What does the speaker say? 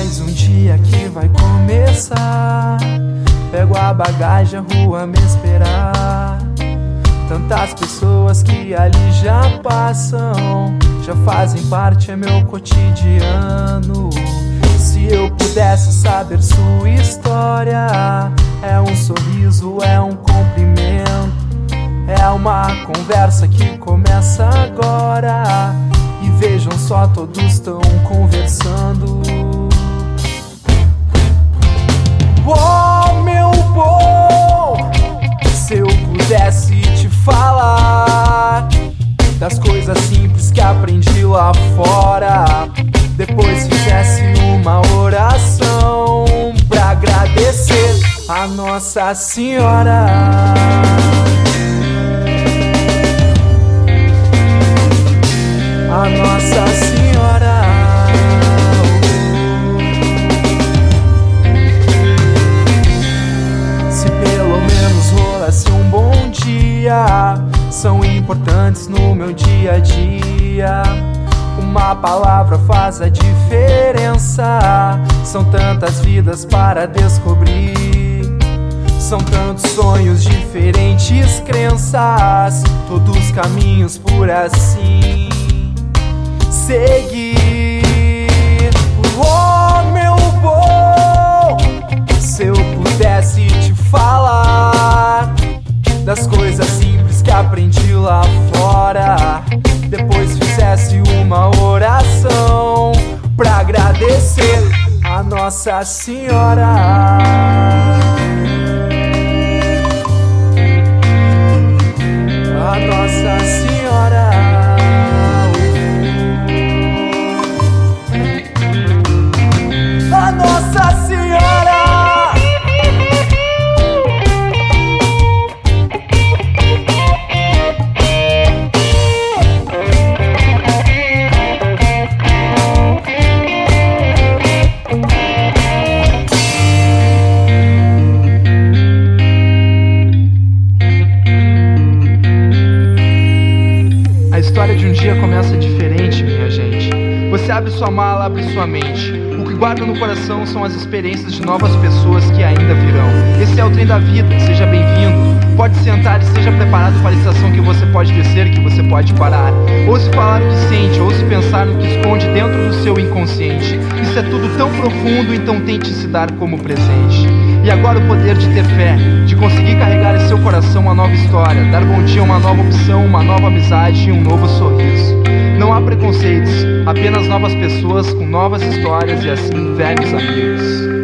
Mais um dia que vai começar. Pego a bagagem, a rua me esperar. Tantas pessoas que ali já passam, já fazem parte, é meu cotidiano. Se eu pudesse saber sua história, é um sorriso, é um cumprimento, é uma conversa que começa agora. E vejam só, todos estão conversando. Oh, meu bom, se eu pudesse te falar das coisas simples que aprendi lá fora, depois fizesse uma oração pra agradecer a Nossa Senhora. A Nossa Senhora. Se pelo menos rolasse um bom dia, são importantes no meu dia a dia. Uma palavra faz a diferença. São tantas vidas para descobrir, são tantos sonhos, diferentes crenças, todos caminhos por assim seguir. Oh, meu bom, se eu pudesse te falar das coisas simples que aprendi lá fora, depois fizesse uma oração pra agradecer a Nossa Senhora. A Nossa Senhora. A Nossa Senhora. A história de um dia começa diferente, minha gente. Você abre sua mala, abre sua mente. O que guarda no coração são as experiências de novas pessoas que ainda virão. Esse é o trem da vida, seja bem-vindo. Pode sentar e esteja preparado para a estação que você pode descer, que você pode parar. Ouse falar o que sente, ouse pensar no que esconde dentro do seu inconsciente. Isso é tudo tão profundo, então tente se dar como presente. E agora o poder de ter fé, de conseguir carregar em seu coração uma nova história, dar bom dia a uma nova opção, uma nova amizade e um novo sorriso. Não há preconceitos, apenas novas pessoas com novas histórias e assim velhos amigos.